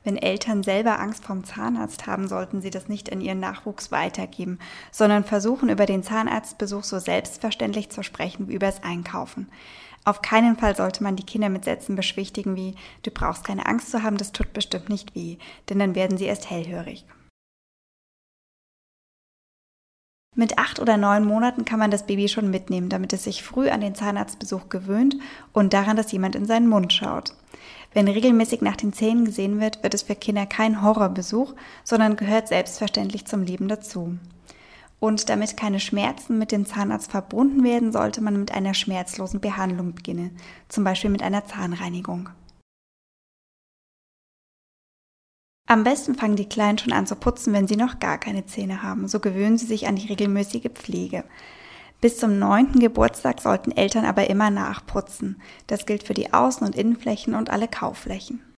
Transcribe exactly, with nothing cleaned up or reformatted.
Wenn Eltern selber Angst vorm Zahnarzt haben, sollten sie das nicht an ihren Nachwuchs weitergeben, sondern versuchen, über den Zahnarztbesuch so selbstverständlich zu sprechen wie über das Einkaufen. Auf keinen Fall sollte man die Kinder mit Sätzen beschwichtigen wie „Du brauchst keine Angst zu haben, das tut bestimmt nicht weh“, denn dann werden sie erst hellhörig. Mit acht oder neun Monaten kann man das Baby schon mitnehmen, damit es sich früh an den Zahnarztbesuch gewöhnt und daran, dass jemand in seinen Mund schaut. Wenn regelmäßig nach den Zähnen gesehen wird, wird es für Kinder kein Horrorbesuch, sondern gehört selbstverständlich zum Leben dazu. Und damit keine Schmerzen mit dem Zahnarzt verbunden werden, sollte man mit einer schmerzlosen Behandlung beginnen, zum Beispiel mit einer Zahnreinigung. Am besten fangen die Kleinen schon an zu putzen, wenn sie noch gar keine Zähne haben. So gewöhnen sie sich an die regelmäßige Pflege. Bis zum neunten Geburtstag sollten Eltern aber immer nachputzen. Das gilt für die Außen- und Innenflächen und alle Kaufflächen.